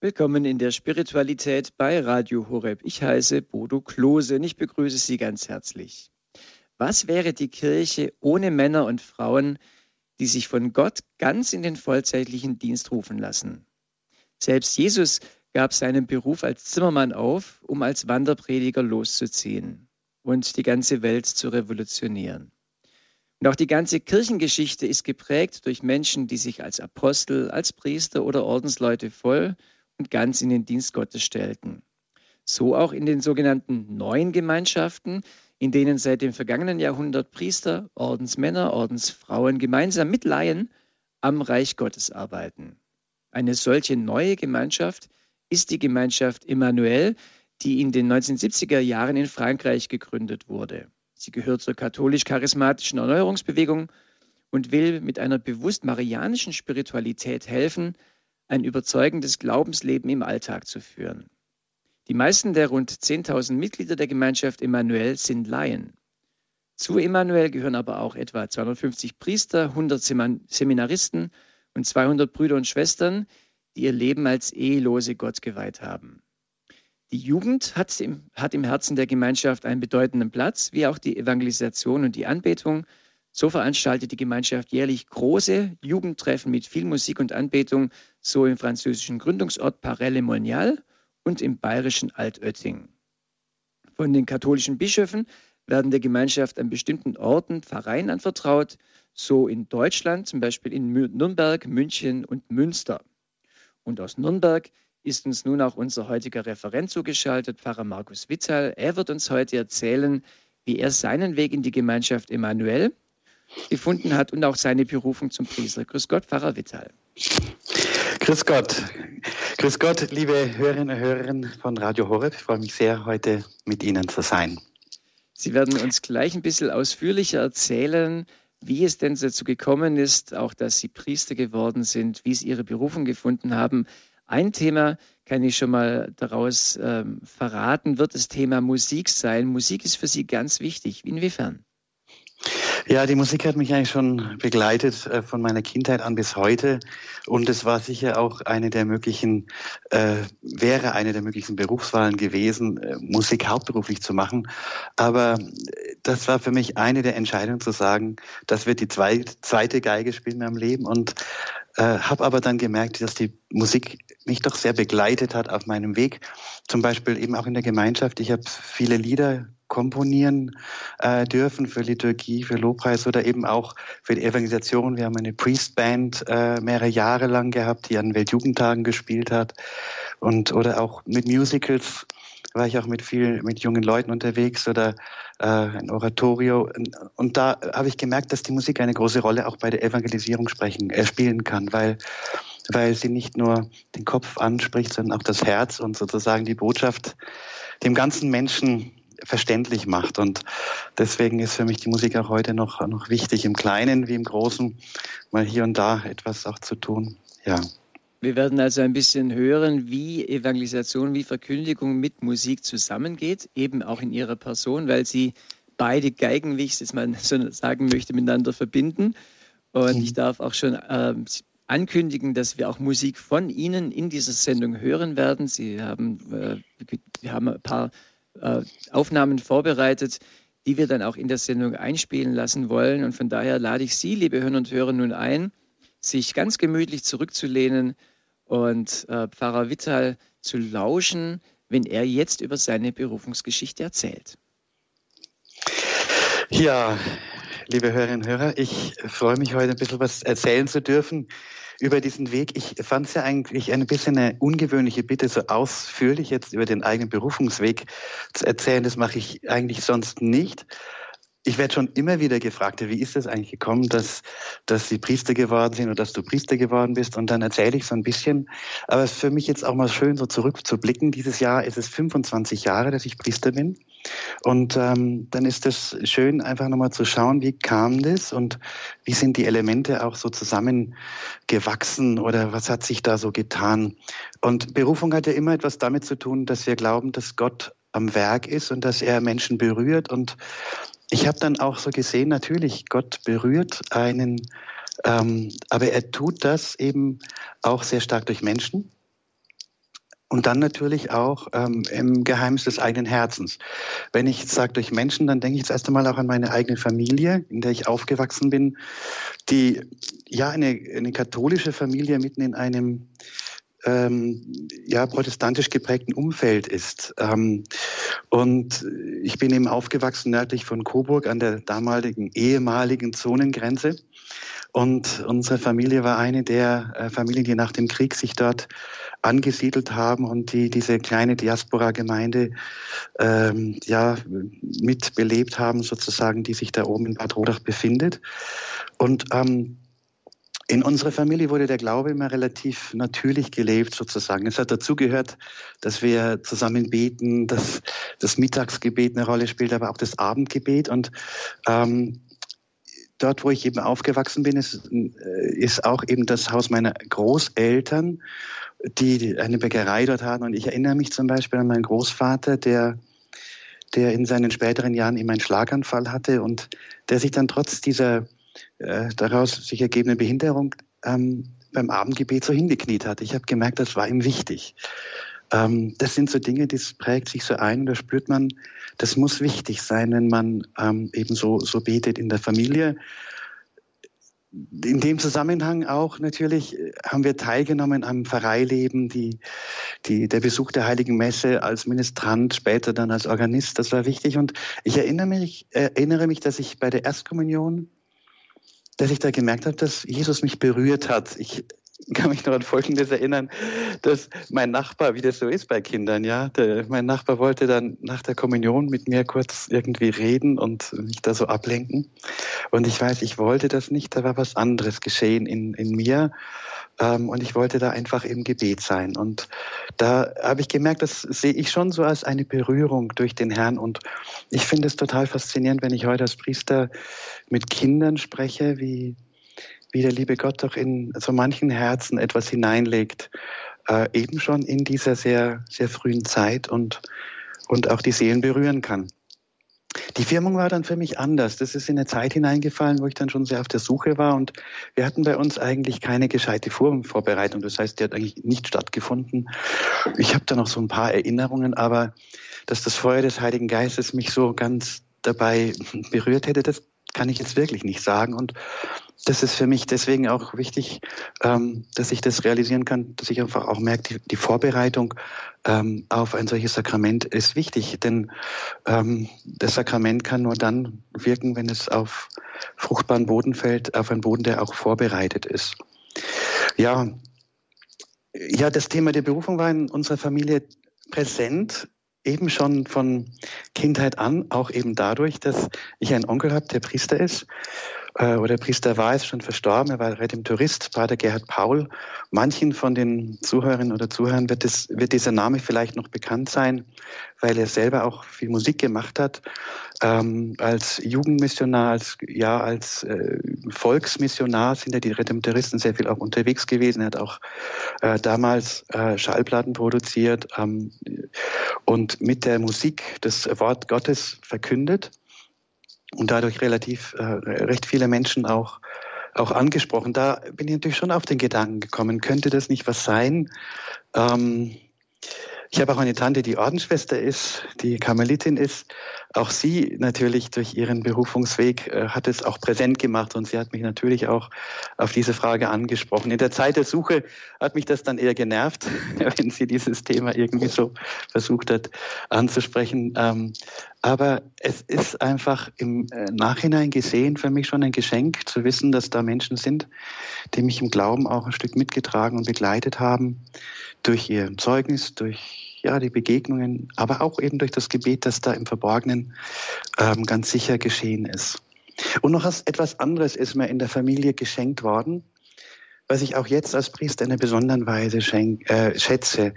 Willkommen in der Spiritualität bei Radio Horeb. Ich heiße Bodo Klose und ich begrüße Sie ganz herzlich. Was wäre die Kirche ohne Männer und Frauen, die sich von Gott ganz in den vollzeitlichen Dienst rufen lassen? Selbst Jesus gab seinen Beruf als Zimmermann auf, um als Wanderprediger loszuziehen und die ganze Welt zu revolutionieren. Und auch die ganze Kirchengeschichte ist geprägt durch Menschen, die sich als Apostel, als Priester oder Ordensleute voll und ganz in den Dienst Gottes stellten. So auch in den sogenannten neuen Gemeinschaften, in denen seit dem vergangenen Jahrhundert Priester, Ordensmänner, Ordensfrauen gemeinsam mit Laien am Reich Gottes arbeiten. Eine solche neue Gemeinschaft ist die Gemeinschaft Emmanuel, die in den 1970er Jahren in Frankreich gegründet wurde. Sie gehört zur katholisch-charismatischen Erneuerungsbewegung und will mit einer bewusst marianischen Spiritualität helfen, ein überzeugendes Glaubensleben im Alltag zu führen. Die meisten der rund 10.000 Mitglieder der Gemeinschaft Emmanuel sind Laien. Zu Emmanuel gehören aber auch etwa 250 Priester, 100 Seminaristen und 200 Brüder und Schwestern, die ihr Leben als Ehelose Gott geweiht haben. Die Jugend hat im Herzen der Gemeinschaft einen bedeutenden Platz, wie auch die Evangelisation und die Anbetung. So veranstaltet die Gemeinschaft jährlich große Jugendtreffen mit viel Musik und Anbetung, so im französischen Gründungsort Paray-le-Monial und im bayerischen Altötting. Von den katholischen Bischöfen werden der Gemeinschaft an bestimmten Orten Pfarreien anvertraut, so in Deutschland, zum Beispiel in Nürnberg, München und Münster. Und aus Nürnberg ist uns nun auch unser heutiger Referent zugeschaltet, Pfarrer Markus Wittal. Er wird uns heute erzählen, wie er seinen Weg in die Gemeinschaft Emmanuel gefunden hat und auch seine Berufung zum Priester. Grüß Gott, Pfarrer Wittal. Grüß Gott. Grüß Gott, liebe Hörerinnen und Hörer von Radio Horeb. Ich freue mich sehr, heute mit Ihnen zu sein. Sie werden uns gleich ein bisschen ausführlicher erzählen, wie es denn dazu gekommen ist, auch dass Sie Priester geworden sind, wie Sie Ihre Berufung gefunden haben. Ein Thema kann ich schon mal daraus verraten, wird das Thema Musik sein. Musik ist für Sie ganz wichtig. Inwiefern? Ja, die Musik hat mich eigentlich schon begleitet von meiner Kindheit an bis heute. Und es war sicher auch wäre eine der möglichen Berufswahlen gewesen, Musik hauptberuflich zu machen. Aber das war für mich eine der Entscheidungen zu sagen, das wird die zweite Geige spielen in meinem Leben. Und habe aber dann gemerkt, dass die Musik mich doch sehr begleitet hat auf meinem Weg. Zum Beispiel eben auch in der Gemeinschaft. Ich habe viele Lieder komponieren dürfen für Liturgie, für Lobpreis oder eben auch für die Evangelisation. Wir haben eine Priest-Band mehrere Jahre lang gehabt, die an Weltjugendtagen gespielt hat. Oder auch mit Musicals war ich auch mit jungen Leuten unterwegs oder ein Oratorio. Und da habe ich gemerkt, dass die Musik eine große Rolle auch bei der Evangelisierung spielen kann, weil sie nicht nur den Kopf anspricht, sondern auch das Herz und sozusagen die Botschaft dem ganzen Menschen verständlich macht. Und deswegen ist für mich die Musik auch heute noch wichtig, im Kleinen wie im Großen, mal hier und da etwas auch zu tun. Ja. Wir werden also ein bisschen hören, wie Evangelisation, wie Verkündigung mit Musik zusammengeht, eben auch in Ihrer Person, weil Sie beide Geigen, wie ich es jetzt mal so sagen möchte, miteinander verbinden. Und ich darf auch schon ankündigen, dass wir auch Musik von Ihnen in dieser Sendung hören werden. Wir haben ein paar Aufnahmen vorbereitet, die wir dann auch in der Sendung einspielen lassen wollen. Und von daher lade ich Sie, liebe Hörner und Hörer, nun ein, sich ganz gemütlich zurückzulehnen und Pfarrer Wittal zu lauschen, wenn er jetzt über seine Berufungsgeschichte erzählt. Ja, liebe Hörerinnen und Hörer, ich freue mich heute ein bisschen was erzählen zu dürfen über diesen Weg. Ich fand es ja eigentlich ein bisschen eine ungewöhnliche Bitte, so ausführlich jetzt über den eigenen Berufungsweg zu erzählen. Das mache ich eigentlich sonst nicht. Ich werde schon immer wieder gefragt, wie ist es eigentlich gekommen, dass Sie Priester geworden sind oder dass du Priester geworden bist? Und dann erzähle ich so ein bisschen. Aber es ist für mich jetzt auch mal schön, so zurückzublicken. Dieses Jahr ist es 25 Jahre, dass ich Priester bin. Und dann ist es schön, einfach nochmal zu schauen, wie kam das und wie sind die Elemente auch so zusammengewachsen oder was hat sich da so getan. Und Berufung hat ja immer etwas damit zu tun, dass wir glauben, dass Gott am Werk ist und dass er Menschen berührt. Und ich habe dann auch so gesehen, natürlich, Gott berührt einen, aber er tut das eben auch sehr stark durch Menschen. Und dann natürlich auch im Geheimnis des eigenen Herzens. Wenn ich jetzt sage durch Menschen, dann denke ich zuerst einmal auch an meine eigene Familie, in der ich aufgewachsen bin, die ja eine katholische Familie mitten in einem protestantisch geprägten Umfeld ist. Und ich bin eben aufgewachsen nördlich von Coburg an der ehemaligen Zonengrenze. Und unsere Familie war eine der Familien, die nach dem Krieg sich dort angesiedelt haben und die diese kleine Diaspora-Gemeinde mitbelebt haben, sozusagen, die sich da oben in Bad Rodach befindet. Und in unserer Familie wurde der Glaube immer relativ natürlich gelebt, sozusagen. Es hat dazugehört, dass wir zusammen beten, dass das Mittagsgebet eine Rolle spielt, aber auch das Abendgebet. Und dort, wo ich eben aufgewachsen bin, ist auch eben das Haus meiner Großeltern, die eine Bäckerei dort hatten. Und ich erinnere mich zum Beispiel an meinen Großvater, der in seinen späteren Jahren eben einen Schlaganfall hatte und der sich dann trotz dieser daraus sich ergebende Behinderung beim Abendgebet so hingekniet hat. Ich habe gemerkt, das war ihm wichtig. Das sind so Dinge, das prägt sich so ein und da spürt man, das muss wichtig sein, wenn man eben so betet in der Familie. In dem Zusammenhang auch natürlich haben wir teilgenommen am Pfarreileben, der Besuch der Heiligen Messe als Ministrant, später dann als Organist, das war wichtig. Und ich erinnere mich, dass ich bei der Erstkommunion, dass ich da gemerkt habe, dass Jesus mich berührt hat. Ich kann mich noch an Folgendes erinnern, dass mein Nachbar, wie das so ist bei Kindern, mein Nachbar wollte dann nach der Kommunion mit mir kurz irgendwie reden und mich da so ablenken. Und ich weiß, ich wollte das nicht, da war was anderes geschehen in mir. Und ich wollte da einfach im Gebet sein. Und da habe ich gemerkt, das sehe ich schon so als eine Berührung durch den Herrn. Und ich finde es total faszinierend, wenn ich heute als Priester mit Kindern spreche, wie der liebe Gott doch in so manchen Herzen etwas hineinlegt, eben schon in dieser sehr, sehr frühen Zeit und auch die Seelen berühren kann. Die Firmung war dann für mich anders. Das ist in eine Zeit hineingefallen, wo ich dann schon sehr auf der Suche war und wir hatten bei uns eigentlich keine gescheite Vorbereitung. Das heißt, die hat eigentlich nicht stattgefunden. Ich habe da noch so ein paar Erinnerungen, aber dass das Feuer des Heiligen Geistes mich so ganz dabei berührt hätte, das kann ich jetzt wirklich nicht sagen. Und das ist für mich deswegen auch wichtig, dass ich das realisieren kann, dass ich einfach auch merke, die Vorbereitung auf ein solches Sakrament ist wichtig. Denn das Sakrament kann nur dann wirken, wenn es auf fruchtbaren Boden fällt, auf einen Boden, der auch vorbereitet ist. Ja, das Thema der Berufung war in unserer Familie präsent. Eben schon von Kindheit an, auch eben dadurch, dass ich einen Onkel habe, der Priester ist, oder Priester war, ist schon verstorben, er war Redemptorist, Pater Gerhard Paul. Manchen von den Zuhörerinnen oder Zuhörern wird dieser Name vielleicht noch bekannt sein, weil er selber auch viel Musik gemacht hat, als Jugendmissionar, als Volksmissionar sind ja die Redemptoristen sehr viel auch unterwegs gewesen. Er hat auch damals Schallplatten produziert und mit der Musik das Wort Gottes verkündet. Und dadurch recht viele Menschen auch angesprochen. Da bin ich natürlich schon auf den Gedanken gekommen, könnte das nicht was sein? Ich habe auch eine Tante, die Ordensschwester ist, die Karmelitin ist. Auch sie natürlich durch ihren Berufungsweg hat es auch präsent gemacht und sie hat mich natürlich auch auf diese Frage angesprochen. In der Zeit der Suche hat mich das dann eher genervt, wenn sie dieses Thema irgendwie so versucht hat anzusprechen. Aber es ist einfach im Nachhinein gesehen für mich schon ein Geschenk zu wissen, dass da Menschen sind, die mich im Glauben auch ein Stück mitgetragen und begleitet haben durch ihr Zeugnis, durch die Begegnungen, aber auch eben durch das Gebet, das da im Verborgenen ganz sicher geschehen ist. Und noch etwas anderes ist mir in der Familie geschenkt worden, was ich auch jetzt als Priester in einer besonderen Weise schätze.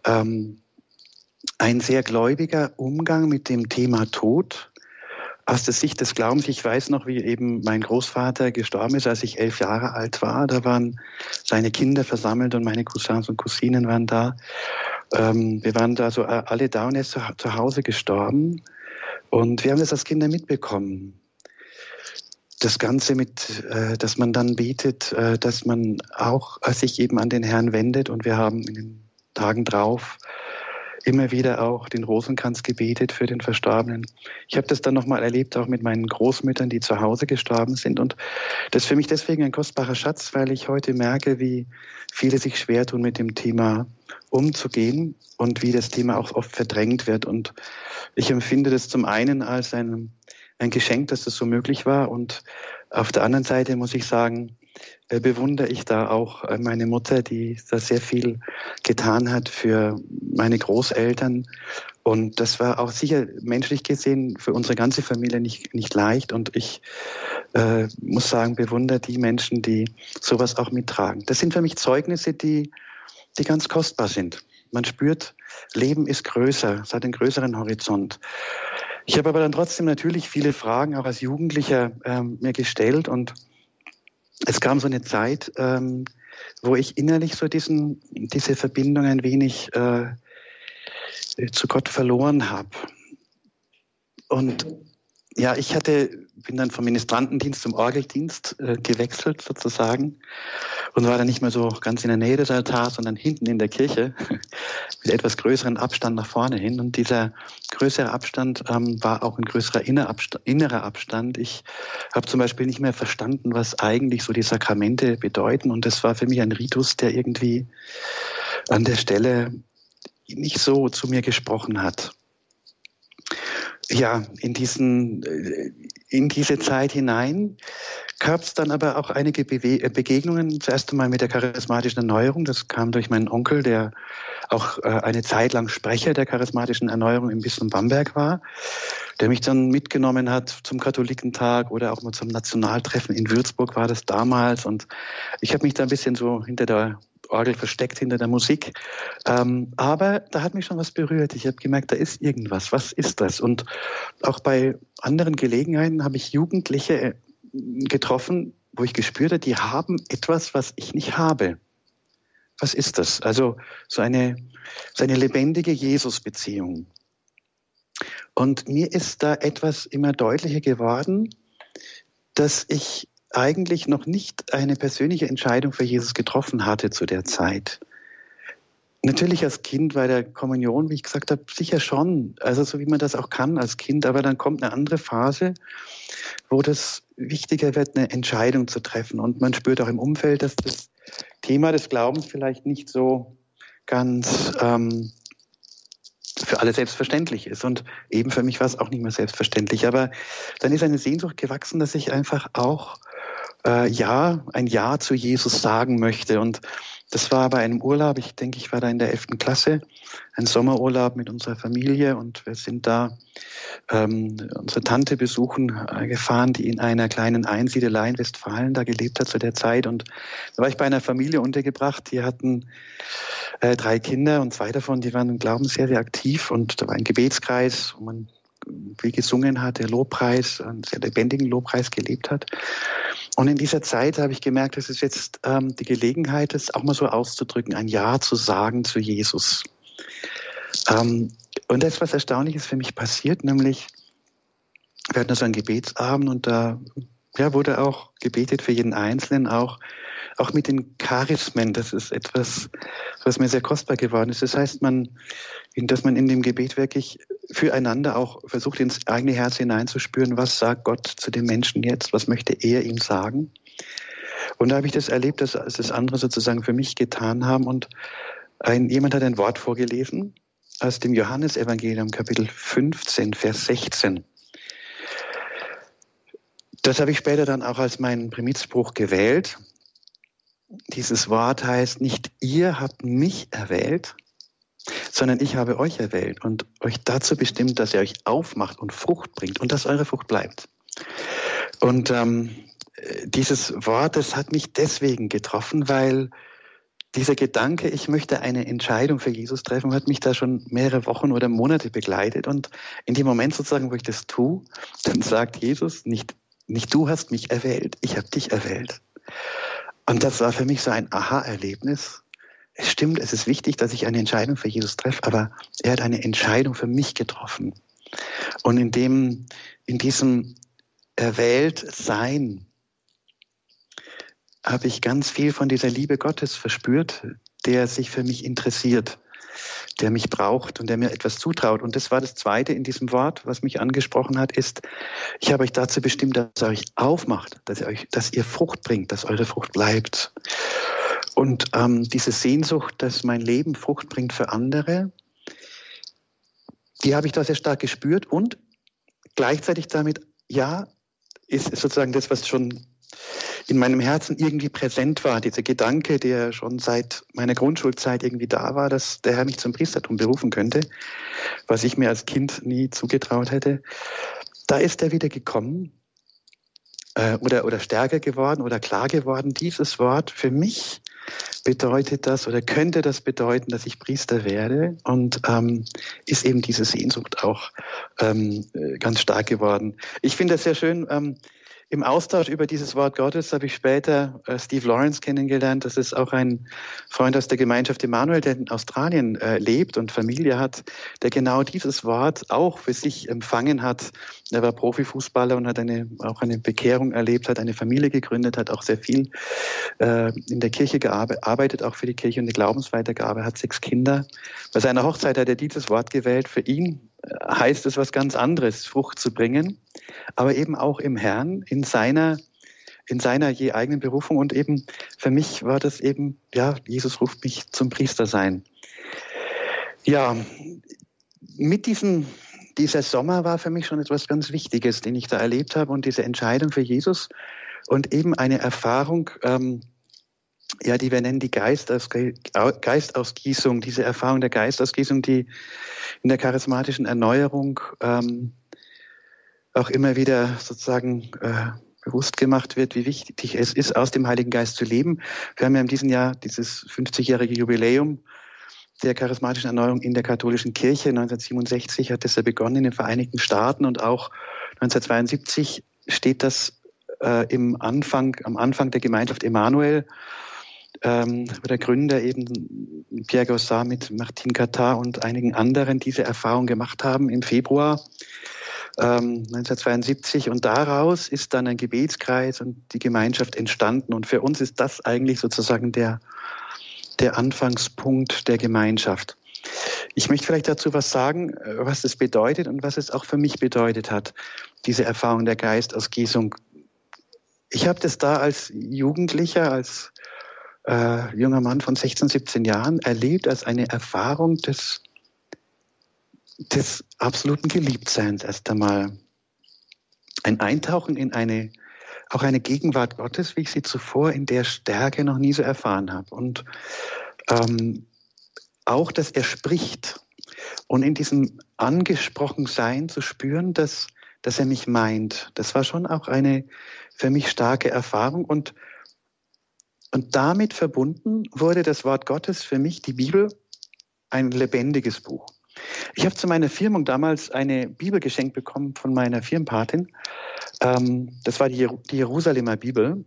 Ein sehr gläubiger Umgang mit dem Thema Tod aus der Sicht des Glaubens. Ich weiß noch, wie eben mein Großvater gestorben ist, als ich 11 Jahre alt war. Da waren seine Kinder versammelt und meine Cousins und Cousinen waren da. Wir waren da so alle da und er ist zu Hause gestorben. Und wir haben das als Kinder mitbekommen. Das Ganze dass man dann betet, dass man auch sich eben an den Herrn wendet. Und wir haben in den Tagen drauf immer wieder auch den Rosenkranz gebetet für den Verstorbenen. Ich habe das dann nochmal erlebt, auch mit meinen Großmüttern, die zu Hause gestorben sind. Und das ist für mich deswegen ein kostbarer Schatz, weil ich heute merke, wie viele sich schwer tun, mit dem Thema umzugehen und wie das Thema auch oft verdrängt wird. Und ich empfinde das zum einen als ein Geschenk, dass das so möglich war. Und auf der anderen Seite muss ich sagen, bewundere ich da auch meine Mutter, die da sehr viel getan hat für meine Großeltern. Und das war auch sicher menschlich gesehen für unsere ganze Familie nicht leicht. Und ich muss sagen, bewundere die Menschen, die sowas auch mittragen. Das sind für mich Zeugnisse, die ganz kostbar sind. Man spürt, Leben ist größer, es hat einen größeren Horizont. Ich habe aber dann trotzdem natürlich viele Fragen auch als Jugendlicher mir gestellt und es kam so eine Zeit, wo ich innerlich so diese Verbindung ein wenig zu Gott verloren habe. Und ja, bin dann vom Ministrantendienst zum Orgeldienst gewechselt sozusagen und war dann nicht mehr so ganz in der Nähe des Altars, sondern hinten in der Kirche mit etwas größeren Abstand nach vorne hin. Und dieser größere Abstand war auch ein größerer innerer Abstand. Ich habe zum Beispiel nicht mehr verstanden, was eigentlich so die Sakramente bedeuten. Und das war für mich ein Ritus, der irgendwie an der Stelle nicht so zu mir gesprochen hat. Ja, in diese Zeit hinein gab es dann aber auch einige Begegnungen. Zuerst einmal mit der charismatischen Erneuerung. Das kam durch meinen Onkel, der auch eine Zeit lang Sprecher der charismatischen Erneuerung im Bistum Bamberg war, der mich dann mitgenommen hat zum Katholikentag oder auch mal zum Nationaltreffen in Würzburg war das damals. Und ich habe mich da ein bisschen so hinter der Orgel versteckt, hinter der Musik. Aber da hat mich schon was berührt. Ich habe gemerkt, da ist irgendwas. Was ist das? Und auch bei anderen Gelegenheiten habe ich Jugendliche getroffen, wo ich gespürt habe, die haben etwas, was ich nicht habe. Was ist das? Also so eine lebendige Jesus-Beziehung. Und mir ist da etwas immer deutlicher geworden, dass ich eigentlich noch nicht eine persönliche Entscheidung für Jesus getroffen hatte zu der Zeit. Natürlich als Kind bei der Kommunion, wie ich gesagt habe, sicher schon, also so wie man das auch kann als Kind, aber dann kommt eine andere Phase, wo das wichtiger wird, eine Entscheidung zu treffen. Und man spürt auch im Umfeld, dass das Thema des Glaubens vielleicht nicht so ganz für alle selbstverständlich ist. Und eben für mich war es auch nicht mehr selbstverständlich. Aber dann ist eine Sehnsucht gewachsen, dass ich einfach auch ein Ja zu Jesus sagen möchte. Und das war bei einem Urlaub, ich denke, ich war da in der 11. Klasse, ein Sommerurlaub mit unserer Familie und wir sind da unsere Tante besuchen gefahren, die in einer kleinen Einsiedelei in Westfalen da gelebt hat zu der Zeit. Und da war ich bei einer Familie untergebracht, die hatten 3 Kinder und 2 davon, die waren im Glauben sehr, sehr aktiv und da war ein Gebetskreis, wo man wie gesungen hat, der Lobpreis, einen sehr lebendigen Lobpreis gelebt hat. Und in dieser Zeit habe ich gemerkt, es ist jetzt die Gelegenheit, das auch mal so auszudrücken, ein Ja zu sagen zu Jesus. Und das ist was Erstaunliches für mich passiert, nämlich wir hatten da so einen Gebetsabend und da wurde auch gebetet für jeden Einzelnen, auch mit den Charismen. Das ist etwas, was mir sehr kostbar geworden ist. Das heißt, dass man in dem Gebet wirklich füreinander auch versucht, ins eigene Herz hineinzuspüren, was sagt Gott zu dem Menschen jetzt, was möchte er ihm sagen. Und da habe ich das erlebt, dass das andere sozusagen für mich getan haben. Und jemand hat ein Wort vorgelesen aus dem Johannesevangelium, Kapitel 15, Vers 16. Das habe ich später dann auch als meinen Primizspruch gewählt. Dieses Wort heißt, nicht ihr habt mich erwählt, sondern ich habe euch erwählt und euch dazu bestimmt, dass ihr euch aufmacht und Frucht bringt und dass eure Frucht bleibt. Und dieses Wort, das hat mich deswegen getroffen, weil dieser Gedanke, ich möchte eine Entscheidung für Jesus treffen, hat mich da schon mehrere Wochen oder Monate begleitet. Und in dem Moment sozusagen, wo ich das tue, dann sagt Jesus, nicht du hast mich erwählt, ich habe dich erwählt. Und das war für mich so ein Aha-Erlebnis. Es stimmt, es ist wichtig, dass ich eine Entscheidung für Jesus treffe, aber er hat eine Entscheidung für mich getroffen. Und in diesem Erwähltsein habe ich ganz viel von dieser Liebe Gottes verspürt, der sich für mich interessiert. der mich braucht und der mir etwas zutraut. Und das war das Zweite in diesem Wort, was mich angesprochen hat, ist, ich habe euch dazu bestimmt, dass ihr euch aufmacht, dass ihr Frucht bringt, dass eure Frucht bleibt. Und diese Sehnsucht, dass mein Leben Frucht bringt für andere, die habe ich da sehr stark gespürt und gleichzeitig damit, ja, ist sozusagen das, was schon in meinem Herzen irgendwie präsent war, dieser Gedanke, der schon seit meiner Grundschulzeit irgendwie da war, dass der Herr mich zum Priestertum berufen könnte, was ich mir als Kind nie zugetraut hätte. Da ist er wieder gekommen oder stärker geworden oder klar geworden. Dieses Wort für mich bedeutet das oder könnte das bedeuten, dass ich Priester werde und ist eben diese Sehnsucht auch ganz stark geworden. Ich finde das sehr schön. Im Austausch über dieses Wort Gottes habe ich später Steve Lawrence kennengelernt. Das ist auch ein Freund aus der Gemeinschaft Emanuel, der in Australien lebt und Familie hat, der genau dieses Wort auch für sich empfangen hat. Er war Profifußballer und hat auch eine Bekehrung erlebt, hat eine Familie gegründet, hat auch sehr viel in der Kirche gearbeitet, auch für die Kirche und die Glaubensweitergabe, hat 6 Kinder. Bei seiner Hochzeit hat er dieses Wort gewählt. Für ihn heißt es was ganz anderes, Frucht zu bringen, aber eben auch im Herrn, in seiner je eigenen Berufung. Und eben für mich war das eben, ja, Jesus ruft mich zum Priester sein. Ja, mit dieser Sommer war für mich schon etwas ganz Wichtiges, den ich da erlebt habe und diese Entscheidung für Jesus und eben eine Erfahrung, die wir nennen die Geistausgießung, diese Erfahrung der Geistausgießung, die in der charismatischen Erneuerung auch immer wieder sozusagen bewusst gemacht wird, wie wichtig es ist, aus dem Heiligen Geist zu leben. Wir haben ja in diesem Jahr dieses 50-jährige Jubiläum der charismatischen Erneuerung in der katholischen Kirche. 1967 hat das ja begonnen in den Vereinigten Staaten und auch 1972 steht das am Anfang der Gemeinschaft Emanuel, wo der Gründer eben Pierre Gossard mit Martin Cattard und einigen anderen diese Erfahrung gemacht haben im Februar 1972. Und daraus ist dann ein Gebetskreis und die Gemeinschaft entstanden. Und für uns ist das eigentlich sozusagen der Anfangspunkt der Gemeinschaft. Ich möchte vielleicht dazu was sagen, was das bedeutet und was es auch für mich bedeutet hat, diese Erfahrung der Geistausgießung. Ich habe das da als Jugendlicher, als junger Mann von 16, 17 Jahren erlebt als eine Erfahrung des absoluten Geliebtseins erst einmal. Ein Eintauchen in eine Gegenwart Gottes, wie ich sie zuvor in der Stärke noch nie so erfahren habe. Und auch, dass er spricht und in diesem Angesprochensein zu spüren, dass er mich meint. Das war schon auch eine für mich starke Erfahrung und damit verbunden wurde das Wort Gottes für mich, die Bibel, ein lebendiges Buch. Ich habe zu meiner Firmung damals eine Bibel geschenkt bekommen von meiner Firmenpatin. Das war die Jerusalemer Bibel,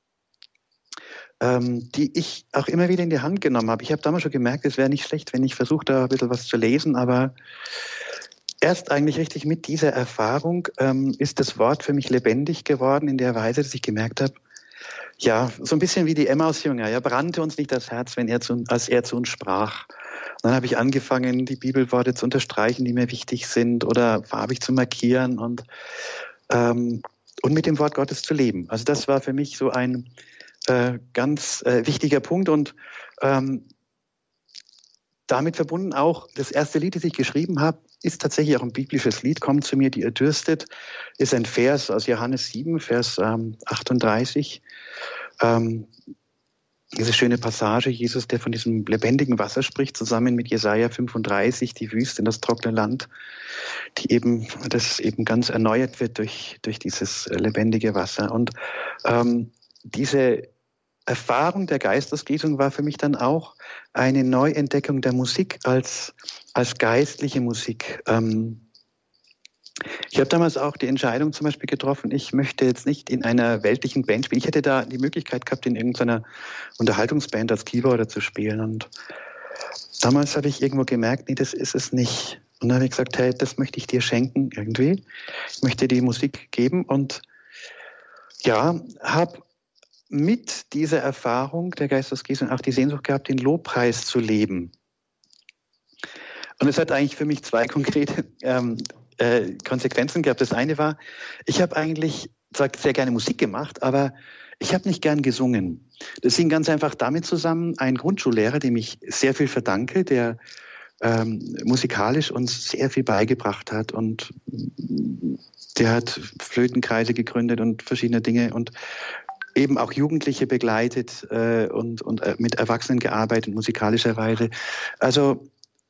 die ich auch immer wieder in die Hand genommen habe. Ich habe damals schon gemerkt, es wäre nicht schlecht, wenn ich versuche, da ein bisschen was zu lesen, aber erst eigentlich richtig mit dieser Erfahrung ist das Wort für mich lebendig geworden in der Weise, dass ich gemerkt habe, ja, so ein bisschen wie die Emmaus-Jünger, ja, brannte uns nicht das Herz, als er zu uns sprach. Und dann habe ich angefangen, die Bibelworte zu unterstreichen, die mir wichtig sind oder farbig zu markieren und mit dem Wort Gottes zu leben. Also das war für mich so ein ganz wichtiger Punkt und damit verbunden auch das erste Lied, das ich geschrieben habe, ist tatsächlich auch ein biblisches Lied. Kommt zu mir, die ihr dürstet, ist ein Vers aus Johannes 7, Vers 38. Diese schöne Passage, Jesus, der von diesem lebendigen Wasser spricht, zusammen mit Jesaja 35, die Wüste in das trockene Land, das eben ganz erneuert wird durch dieses lebendige Wasser. Und diese Erfahrung der Geistausgießung war für mich dann auch eine Neuentdeckung der Musik als geistliche Musik. Ich habe damals auch die Entscheidung zum Beispiel getroffen, ich möchte jetzt nicht in einer weltlichen Band spielen. Ich hätte da die Möglichkeit gehabt, in irgendeiner Unterhaltungsband als Keyboarder zu spielen. Und damals habe ich irgendwo gemerkt, nee, das ist es nicht. Und dann habe ich gesagt, hey, das möchte ich dir schenken irgendwie. Ich möchte dir die Musik geben und ja, habe mit dieser Erfahrung der Geistausgießung auch die Sehnsucht gehabt, den Lobpreis zu leben. Und es hat eigentlich für mich zwei konkrete Konsequenzen gehabt. Das eine war, ich habe eigentlich zwar sehr gerne Musik gemacht, aber ich habe nicht gern gesungen. Das hing ganz einfach damit zusammen, ein Grundschullehrer, dem ich sehr viel verdanke, der musikalisch uns sehr viel beigebracht hat, und der hat Flötenkreise gegründet und verschiedene Dinge und eben auch Jugendliche begleitet und mit Erwachsenen gearbeitet, musikalischerweise. Also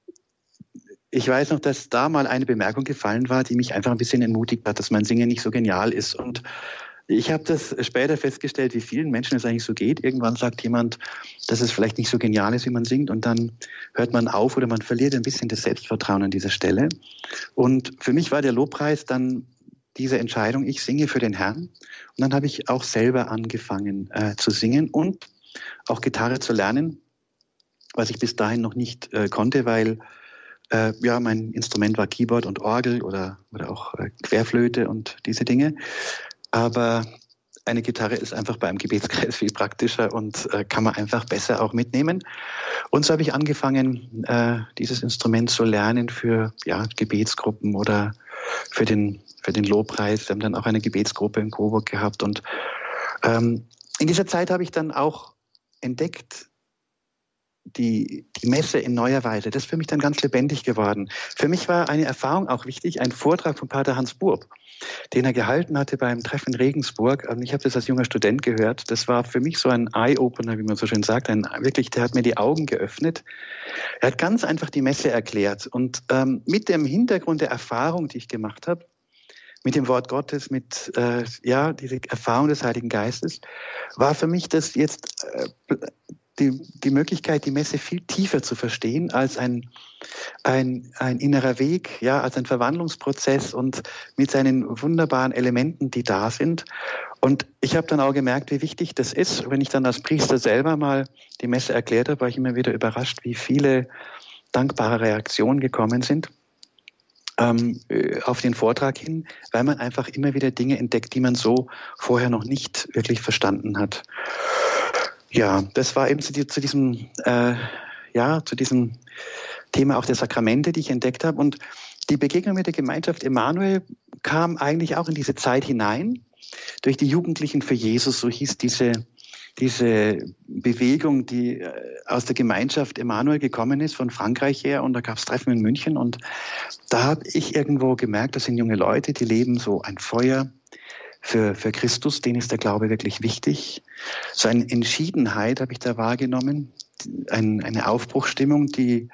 ich weiß noch, dass da mal eine Bemerkung gefallen war, die mich einfach ein bisschen entmutigt hat, dass mein Singen nicht so genial ist. Und ich habe das später festgestellt, wie vielen Menschen es eigentlich so geht. Irgendwann sagt jemand, dass es vielleicht nicht so genial ist, wie man singt, und dann hört man auf oder man verliert ein bisschen das Selbstvertrauen an dieser Stelle. Und für mich war der Lobpreis dann diese Entscheidung, ich singe für den Herrn. Und dann habe ich auch selber angefangen zu singen und auch Gitarre zu lernen, was ich bis dahin noch nicht konnte, weil mein Instrument war Keyboard und Orgel oder auch Querflöte und diese Dinge. Aber eine Gitarre ist einfach beim Gebetskreis viel praktischer und kann man einfach besser auch mitnehmen. Und so habe ich angefangen, dieses Instrument zu lernen für Gebetsgruppen oder für den Lobpreis. Wir haben dann auch eine Gebetsgruppe in Coburg gehabt. Und in dieser Zeit habe ich dann auch entdeckt, die Messe in neuer Weise. Das ist für mich dann ganz lebendig geworden. Für mich war eine Erfahrung auch wichtig, ein Vortrag von Pater Hans Burb, den er gehalten hatte beim Treffen in Regensburg. Und ich habe das als junger Student gehört. Das war für mich so ein Eye-Opener, wie man so schön sagt. Der hat mir die Augen geöffnet. Er hat ganz einfach die Messe erklärt. Und mit dem Hintergrund der Erfahrung, die ich gemacht habe, mit dem Wort Gottes, mit diese Erfahrung des Heiligen Geistes, war für mich das jetzt die Möglichkeit, die Messe viel tiefer zu verstehen als ein innerer Weg, als ein Verwandlungsprozess und mit seinen wunderbaren Elementen, die da sind. Und ich habe dann auch gemerkt, wie wichtig das ist. Wenn ich dann als Priester selber mal die Messe erklärt habe, war ich immer wieder überrascht, wie viele dankbare Reaktionen gekommen sind auf den Vortrag hin, weil man einfach immer wieder Dinge entdeckt, die man so vorher noch nicht wirklich verstanden hat. Ja, das war eben zu diesem Thema auch der Sakramente, die ich entdeckt habe. Und die Begegnung mit der Gemeinschaft Emmanuel kam eigentlich auch in diese Zeit hinein. Durch die Jugendlichen für Jesus, so hieß diese Bewegung, die aus der Gemeinschaft Emmanuel gekommen ist, von Frankreich her. Und da gab es Treffen in München. Und da habe ich irgendwo gemerkt, das sind junge Leute, die leben so ein Feuer für Christus, denen ist der Glaube wirklich wichtig. So eine Entschiedenheit habe ich da wahrgenommen, eine Aufbruchsstimmung, die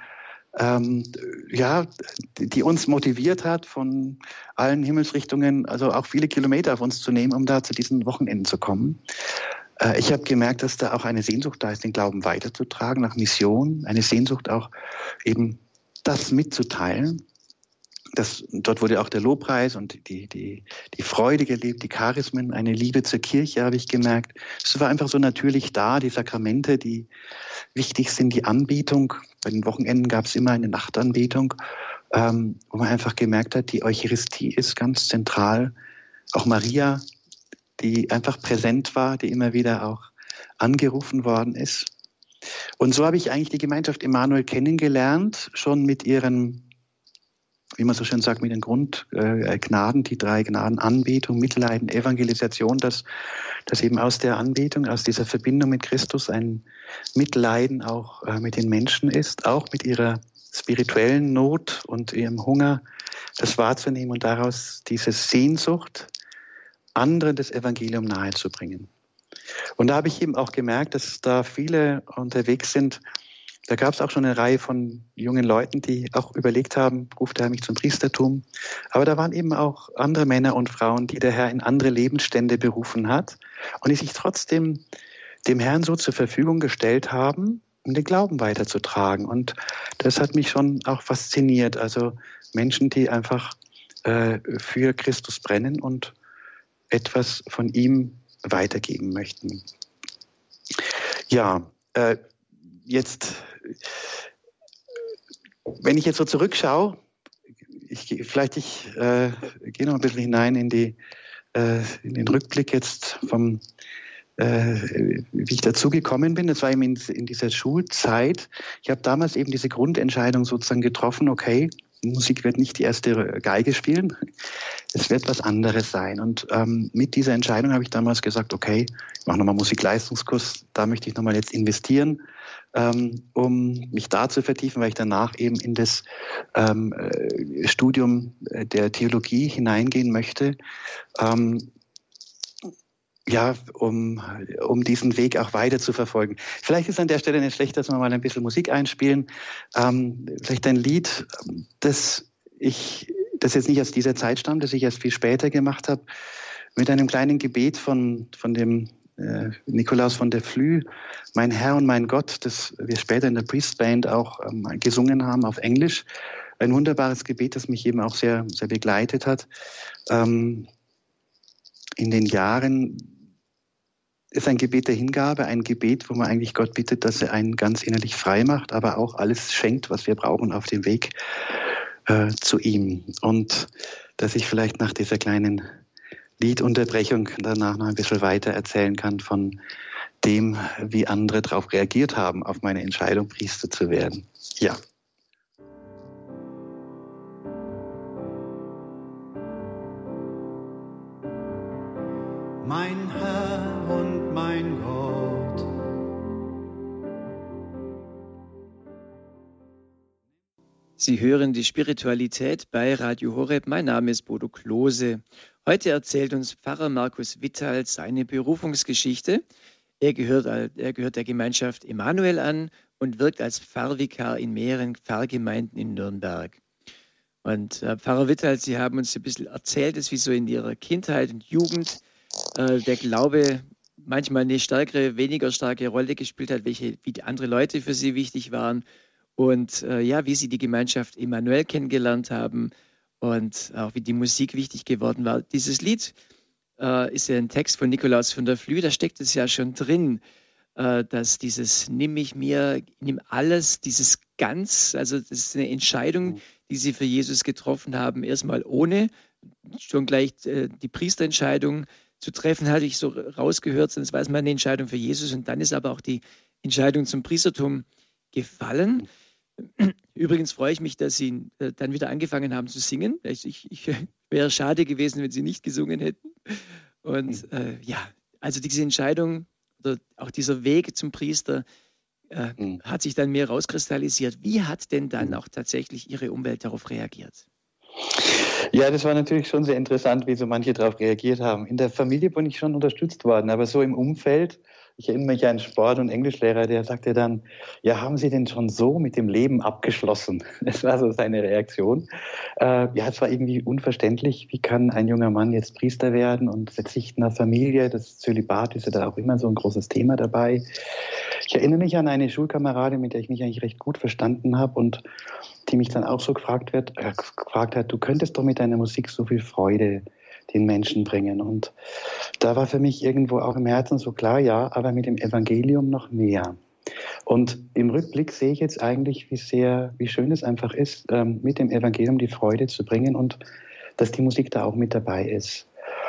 uns motiviert hat, von allen Himmelsrichtungen, also auch viele Kilometer auf uns zu nehmen, um da zu diesen Wochenenden zu kommen. Ich habe gemerkt, dass da auch eine Sehnsucht da ist, den Glauben weiterzutragen, nach Mission, eine Sehnsucht auch eben das mitzuteilen. Dort wurde auch der Lobpreis und die Freude gelebt, die Charismen, eine Liebe zur Kirche, habe ich gemerkt. Es war einfach so natürlich da, die Sakramente, die wichtig sind, die Anbetung. Bei den Wochenenden gab es immer eine Nachtanbetung, wo man einfach gemerkt hat, die Eucharistie ist ganz zentral. Auch Maria, die einfach präsent war, die immer wieder auch angerufen worden ist. Und so habe ich eigentlich die Gemeinschaft Emmanuel kennengelernt, schon mit ihren, wie man so schön sagt, mit den Grundgnaden, die 3 Gnaden, Anbetung, Mitleiden, Evangelisation, dass eben aus der Anbetung, aus dieser Verbindung mit Christus ein Mitleiden auch mit den Menschen ist, auch mit ihrer spirituellen Not und ihrem Hunger, das wahrzunehmen und daraus diese Sehnsucht, anderen das Evangelium nahezubringen. Und da habe ich eben auch gemerkt, dass da viele unterwegs sind. Da gab es auch schon eine Reihe von jungen Leuten, die auch überlegt haben, ruft der Herr mich zum Priestertum. Aber da waren eben auch andere Männer und Frauen, die der Herr in andere Lebensstände berufen hat und die sich trotzdem dem Herrn so zur Verfügung gestellt haben, um den Glauben weiterzutragen. Und das hat mich schon auch fasziniert. Also Menschen, die einfach für Christus brennen und etwas von ihm weitergeben möchten. Ja, wenn ich jetzt so zurückschaue, ich gehe noch ein bisschen hinein in den Rückblick jetzt vom wie ich dazu gekommen bin. Das war eben in dieser Schulzeit. Ich habe damals eben diese Grundentscheidung sozusagen getroffen, okay, Musik wird nicht die erste Geige spielen, es wird was anderes sein. Und mit dieser Entscheidung habe ich damals gesagt, okay, ich mache nochmal Musikleistungskurs, da möchte ich nochmal jetzt investieren, um mich da zu vertiefen, weil ich danach eben in das Studium der Theologie hineingehen möchte. Ja, um diesen Weg auch weiter zu verfolgen. Vielleicht ist an der Stelle nicht schlecht, dass wir mal ein bisschen Musik einspielen. Vielleicht ein Lied, das jetzt nicht aus dieser Zeit stammt, das ich erst viel später gemacht habe, mit einem kleinen Gebet von dem Nikolaus von der Flü, Mein Herr und mein Gott, das wir später in der Priest Band auch gesungen haben auf Englisch. Ein wunderbares Gebet, das mich eben auch sehr, sehr begleitet hat. In den Jahren ist ein Gebet der Hingabe, ein Gebet, wo man eigentlich Gott bittet, dass er einen ganz innerlich frei macht, aber auch alles schenkt, was wir brauchen auf dem Weg zu ihm. Und dass ich vielleicht nach dieser kleinen Liedunterbrechung danach noch ein bisschen weiter erzählen kann von dem, wie andere darauf reagiert haben, auf meine Entscheidung, Priester zu werden. Ja. Mein Herr und mein Gott. Sie hören die Spiritualität bei Radio Horeb. Mein Name ist Bodo Klose. Heute erzählt uns Pfarrer Markus Wittal seine Berufungsgeschichte. Er gehört der Gemeinschaft Emanuel an und wirkt als Pfarrvikar in mehreren Pfarrgemeinden in Nürnberg. Und Pfarrer Wittal, Sie haben uns ein bisschen erzählt, wie so in Ihrer Kindheit und Jugend der Glaube manchmal eine stärkere, weniger starke Rolle gespielt hat, wie die andere Leute für Sie wichtig waren und wie Sie die Gemeinschaft Emanuel kennengelernt haben und auch wie die Musik wichtig geworden war. Dieses Lied ist ja ein Text von Nikolaus von der Flü, da steckt es ja schon drin, dass dieses Nimm mich mir, nimm alles, dieses Ganz, also das ist eine Entscheidung, die Sie für Jesus getroffen haben, erstmal ohne schon gleich die Priesterentscheidung zu treffen, hatte ich so rausgehört, sonst war es mal eine Entscheidung für Jesus und dann ist aber auch die Entscheidung zum Priestertum gefallen. Übrigens freue ich mich, dass Sie dann wieder angefangen haben zu singen. Ich wäre schade gewesen, wenn Sie nicht gesungen hätten. Und also diese Entscheidung oder auch dieser Weg zum Priester hat sich dann mehr rauskristallisiert. Wie hat denn dann auch tatsächlich Ihre Umwelt darauf reagiert? Ja, das war natürlich schon sehr interessant, wie so manche darauf reagiert haben. In der Familie bin ich schon unterstützt worden, aber so im Umfeld, ich erinnere mich an einen Sport- und Englischlehrer, der sagte dann, ja, haben Sie denn schon so mit dem Leben abgeschlossen? Das war so seine Reaktion. Es war irgendwie unverständlich, wie kann ein junger Mann jetzt Priester werden und verzichten auf Familie? Das Zölibat ist ja da auch immer so ein großes Thema dabei. Ich erinnere mich an eine Schulkameradin, mit der ich mich eigentlich recht gut verstanden habe und die mich dann auch so gefragt hat, du könntest doch mit deiner Musik so viel Freude den Menschen bringen. Und da war für mich irgendwo auch im Herzen so klar, ja, aber mit dem Evangelium noch mehr. Und im Rückblick sehe ich jetzt eigentlich, wie schön es einfach ist, mit dem Evangelium die Freude zu bringen und dass die Musik da auch mit dabei ist.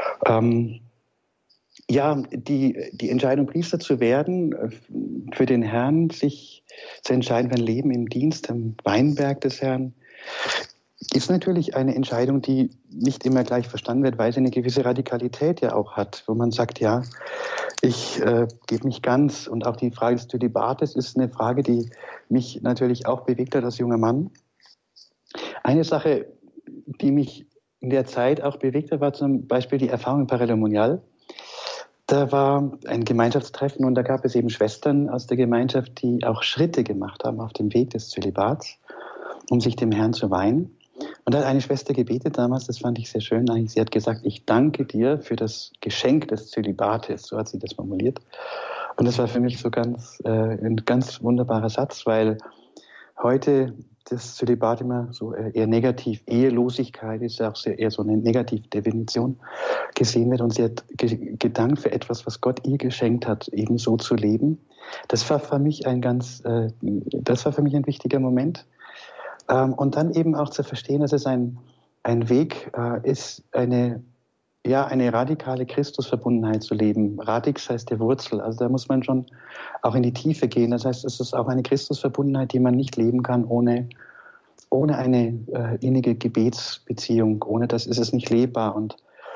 Die Entscheidung, Priester zu werden, für den Herrn, sich zu entscheiden für ein Leben im Dienst am Weinberg des Herrn, ist natürlich eine Entscheidung, die nicht immer gleich verstanden wird, weil sie eine gewisse Radikalität ja auch hat, wo man sagt, ja, ich gebe mich ganz. Und auch die Frage des Zölibates ist eine Frage, die mich natürlich auch bewegt hat als junger Mann. Eine Sache, die mich in der Zeit auch bewegt hat, war zum Beispiel die Erfahrung im Parallelmonial. Da war ein Gemeinschaftstreffen und da gab es eben Schwestern aus der Gemeinschaft, die auch Schritte gemacht haben auf dem Weg des Zölibats, um sich dem Herrn zu weihen. Und da hat eine Schwester gebetet damals, das fand ich sehr schön, sie hat gesagt, ich danke dir für das Geschenk des Zölibates, so hat sie das formuliert. Und das war für mich so ein ganz wunderbarer Satz, weil heute das Zölibat immer so eher negativ, Ehelosigkeit ist ja auch eher so eine Negativdefinition gesehen wird und sie hat gedankt für etwas, was Gott ihr geschenkt hat, eben so zu leben. Das war für mich ein wichtiger Moment. Und dann eben auch zu verstehen, dass es ein Weg ist, eine ja, eine radikale Christusverbundenheit zu leben. Radix heißt der Wurzel, also da muss man schon auch in die Tiefe gehen. Das heißt, es ist auch eine Christusverbundenheit, die man nicht leben kann ohne eine innige Gebetsbeziehung. Ohne das ist es nicht lebbar. Und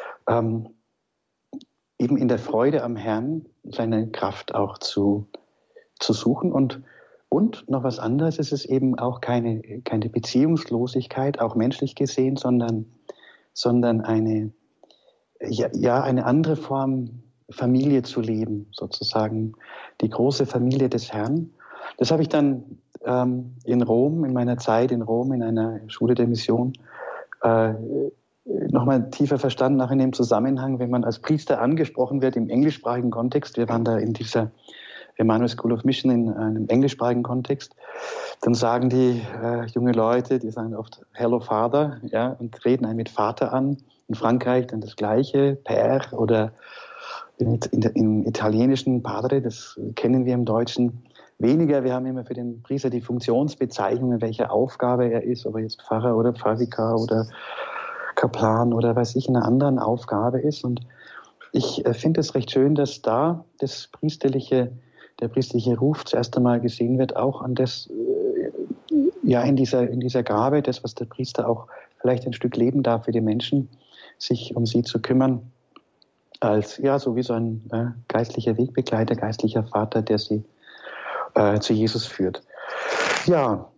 eben in der Freude am Herrn seine Kraft auch zu suchen. Und noch was anderes, es ist eben auch keine Beziehungslosigkeit, auch menschlich gesehen, sondern eine andere Form, Familie zu leben, sozusagen die große Familie des Herrn. Das habe ich dann in Rom, in meiner Zeit in Rom, in einer Schule der Mission, nochmal tiefer verstanden, auch in dem Zusammenhang, wenn man als Priester angesprochen wird im englischsprachigen Kontext. Wir waren da in dieser Emmanuel School of Mission in einem englischsprachigen Kontext. Dann sagen die junge Leute, die sagen oft Hello Father, ja, und reden einen mit Vater an. In Frankreich dann das Gleiche, Père, oder im Italienischen Padre, das kennen wir im Deutschen weniger. Wir haben immer für den Priester die Funktionsbezeichnungen, welche Aufgabe er ist, ob er jetzt Pfarrer oder Pfarrvikar oder Kaplan oder weiß ich, in einer anderen Aufgabe ist. Und ich finde es recht schön, dass da der priesterliche Ruf zuerst einmal gesehen wird, auch an das, in dieser Gabe, das, was der Priester auch vielleicht ein Stück leben darf für die Menschen, sich um sie zu kümmern, als, so wie so ein geistlicher Wegbegleiter, geistlicher Vater, der sie zu Jesus führt. Ja,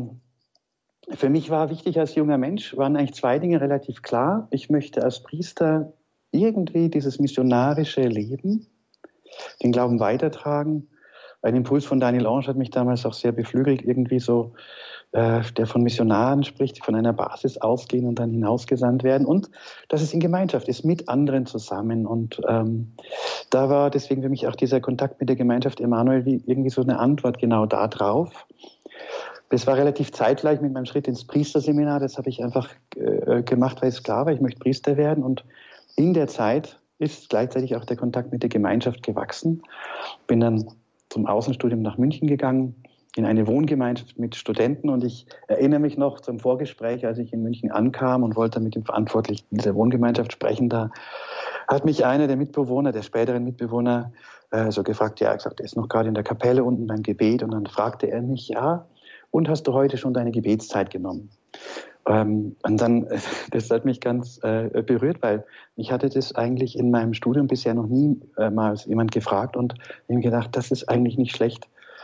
für mich war wichtig als junger Mensch, waren eigentlich zwei Dinge relativ klar. Ich möchte als Priester irgendwie dieses missionarische Leben, den Glauben weitertragen. Ein Impuls von Daniel Ange hat mich damals auch sehr beflügelt, irgendwie so, der von Missionaren spricht, die von einer Basis ausgehen und dann hinausgesandt werden. Und dass es in Gemeinschaft ist, mit anderen zusammen. Und da war deswegen für mich auch dieser Kontakt mit der Gemeinschaft Emmanuel wie irgendwie so eine Antwort genau da drauf. Das war relativ zeitgleich mit meinem Schritt ins Priesterseminar. Das habe ich einfach gemacht, weil es klar war, ich möchte Priester werden. Und in der Zeit ist gleichzeitig auch der Kontakt mit der Gemeinschaft gewachsen. Bin dann zum Außenstudium nach München gegangen, in eine Wohngemeinschaft mit Studenten. Und ich erinnere mich noch zum Vorgespräch, als ich in München ankam und wollte mit dem Verantwortlichen dieser Wohngemeinschaft sprechen. Da hat mich einer der Mitbewohner, der späteren Mitbewohner, so gefragt, er ist noch gerade in der Kapelle unten beim Gebet. Und dann fragte er mich, und hast du heute schon deine Gebetszeit genommen? Und dann, das hat mich ganz berührt, weil mich hatte das eigentlich in meinem Studium bisher noch nie mal jemand gefragt und ich habe gedacht, das ist eigentlich nicht schlecht.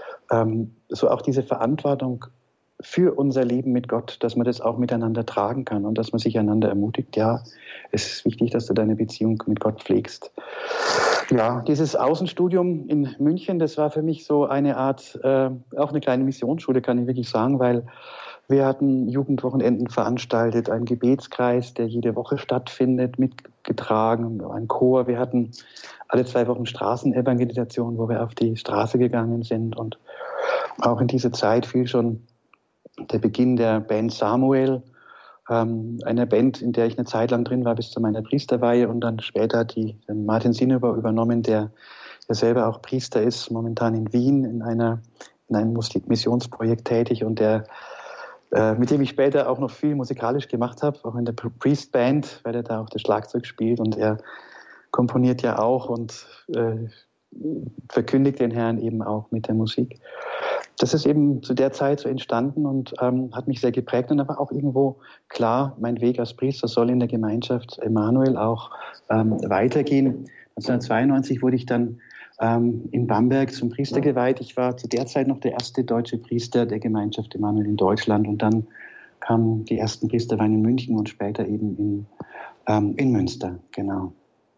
So auch diese Verantwortung für unser Leben mit Gott, dass man das auch miteinander tragen kann und dass man sich einander ermutigt. Ja, es ist wichtig, dass du deine Beziehung mit Gott pflegst. Ja, dieses Außenstudium in München, das war für mich so eine Art, auch eine kleine Missionsschule, kann ich wirklich sagen, weil wir hatten Jugendwochenenden veranstaltet, einen Gebetskreis, der jede Woche stattfindet, mitgetragen, ein Chor. Wir hatten alle 2 Wochen Straßenevangelisation, wo wir auf die Straße gegangen sind. Und auch in diese Zeit fiel schon der Beginn der Band Samuel, einer Band, in der ich eine Zeit lang drin war, bis zu meiner Priesterweihe. Und dann später hat die Martin Sinneber übernommen, der selber auch Priester ist, momentan in Wien in einem Missionsprojekt tätig und mit dem ich später auch noch viel musikalisch gemacht habe, auch in der Priest Band, weil er da auch das Schlagzeug spielt und er komponiert ja auch und verkündigt den Herrn eben auch mit der Musik. Das ist eben zu der Zeit so entstanden und hat mich sehr geprägt und aber auch irgendwo klar, mein Weg als Priester soll in der Gemeinschaft Emmanuel auch weitergehen. 1992 wurde ich dann in Bamberg zum Priester geweiht. Ich war zu der Zeit noch der erste deutsche Priester der Gemeinschaft Emmanuel in Deutschland und dann kamen die ersten Priesterweihen in München und später eben in Münster, genau.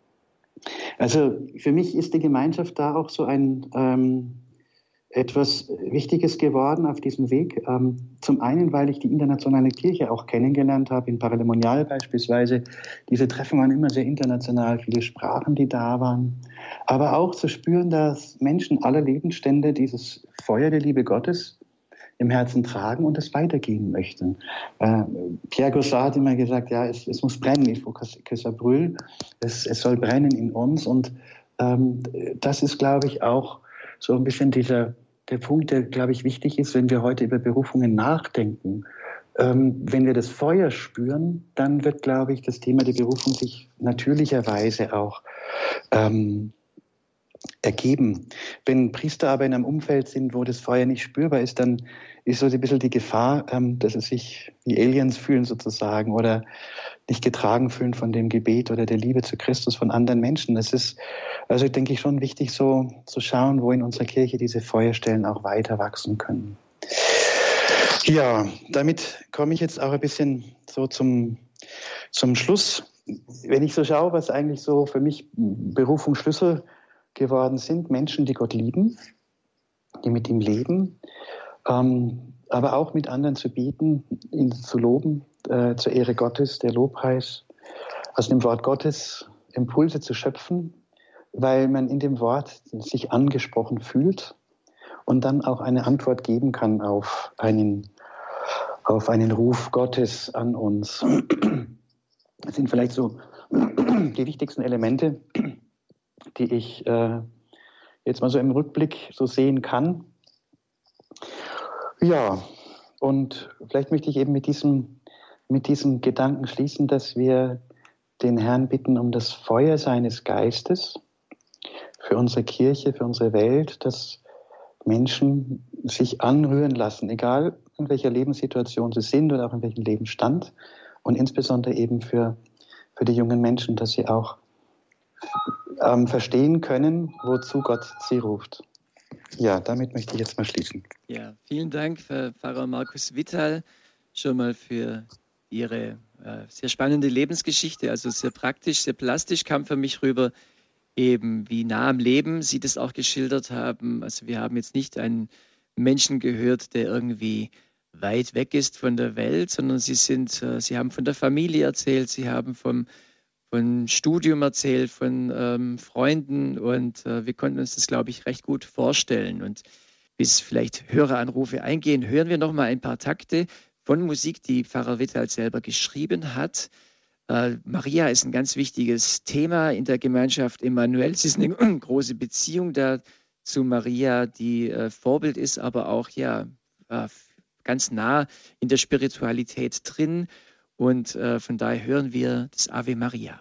Also für mich ist die Gemeinschaft da auch so etwas Wichtiges geworden auf diesem Weg. Zum einen, weil ich die internationale Kirche auch kennengelernt habe, in Paralemonial beispielsweise. Diese Treffen waren immer sehr international, viele Sprachen, die da waren. Aber auch zu spüren, dass Menschen aller Lebensstände dieses Feuer der Liebe Gottes im Herzen tragen und es weitergeben möchten. Pierre Gaussat hat immer gesagt, ja, es muss brennen, il faut que ça brûle. Es soll brennen in uns und das ist, glaube ich, auch so ein bisschen der Punkt, der, glaube ich, wichtig ist, wenn wir heute über Berufungen nachdenken. wenn wir das Feuer spüren, dann wird, glaube ich, das Thema der Berufung sich natürlicherweise auch ergeben. Wenn Priester aber in einem Umfeld sind, wo das Feuer nicht spürbar ist, dann ist so ein bisschen die Gefahr, dass sie sich wie Aliens fühlen sozusagen oder nicht getragen fühlen von dem Gebet oder der Liebe zu Christus von anderen Menschen. Es ist, also denke ich, schon wichtig, so zu schauen, wo in unserer Kirche diese Feuerstellen auch weiter wachsen können. Ja, damit komme ich jetzt auch ein bisschen so zum Schluss. Wenn ich so schaue, was eigentlich so für mich Berufungsschlüssel geworden sind, Menschen, die Gott lieben, die mit ihm leben, aber auch mit anderen zu bieten, ihn zu loben, zur Ehre Gottes, der Lobpreis, aus dem Wort Gottes Impulse zu schöpfen, weil man in dem Wort sich angesprochen fühlt und dann auch eine Antwort geben kann auf einen Ruf Gottes an uns. Das sind vielleicht so die wichtigsten Elemente, die ich jetzt mal so im Rückblick so sehen kann. Ja, und vielleicht möchte ich eben mit diesem Gedanken schließen, dass wir den Herrn bitten um das Feuer seines Geistes für unsere Kirche, für unsere Welt, dass Menschen sich anrühren lassen, egal in welcher Lebenssituation sie sind oder auch in welchem Lebensstand, und insbesondere eben für die jungen Menschen, dass sie auch verstehen können, wozu Gott sie ruft. Ja, damit möchte ich jetzt mal schließen. Ja, vielen Dank, Pfarrer Markus Wittal, schon mal für Ihre sehr spannende Lebensgeschichte, also sehr praktisch, sehr plastisch, kam für mich rüber, eben wie nah am Leben Sie das auch geschildert haben. Also wir haben jetzt nicht einen Menschen gehört, der irgendwie weit weg ist von der Welt, sondern Sie haben von der Familie erzählt, Sie haben von Studium erzählt, von Freunden, und wir konnten uns das, glaube ich, recht gut vorstellen. Und bis vielleicht Höreranrufe eingehen, hören wir noch mal ein paar Takte von Musik, die Pfarrer Wittal selber geschrieben hat. Maria ist ein ganz wichtiges Thema in der Gemeinschaft Emmanuel. Es ist eine große Beziehung da zu Maria, die Vorbild ist, aber auch ganz nah in der Spiritualität drin. Und von daher hören wir das Ave Maria.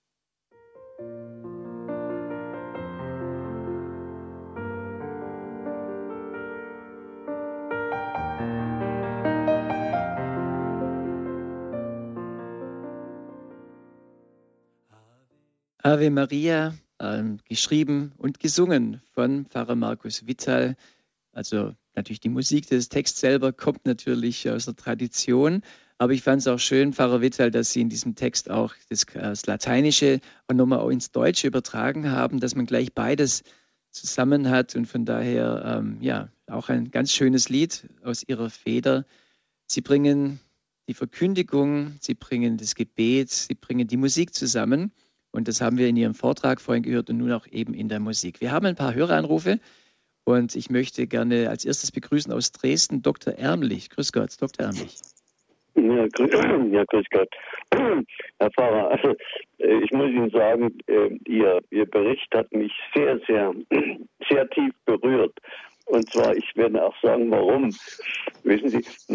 Ave Maria, geschrieben und gesungen von Pfarrer Markus Wittal. Also natürlich die Musik des Texts selber kommt natürlich aus der Tradition, aber ich fand es auch schön, Pfarrer Wittal, dass Sie in diesem Text auch das Lateinische und nochmal ins Deutsche übertragen haben, dass man gleich beides zusammen hat, und von daher auch ein ganz schönes Lied aus Ihrer Feder. Sie bringen die Verkündigung, Sie bringen das Gebet, Sie bringen die Musik zusammen. Und das haben wir in Ihrem Vortrag vorhin gehört und nun auch eben in der Musik. Wir haben ein paar Höreranrufe und ich möchte gerne als erstes begrüßen aus Dresden Dr. Ärmlich. Grüß Gott, Dr. Ärmlich. Ja, grüß Gott. Herr Pfarrer, also ich muss Ihnen sagen, Ihr Bericht hat mich sehr, sehr, sehr tief berührt. Und zwar, ich werde auch sagen, warum. Wissen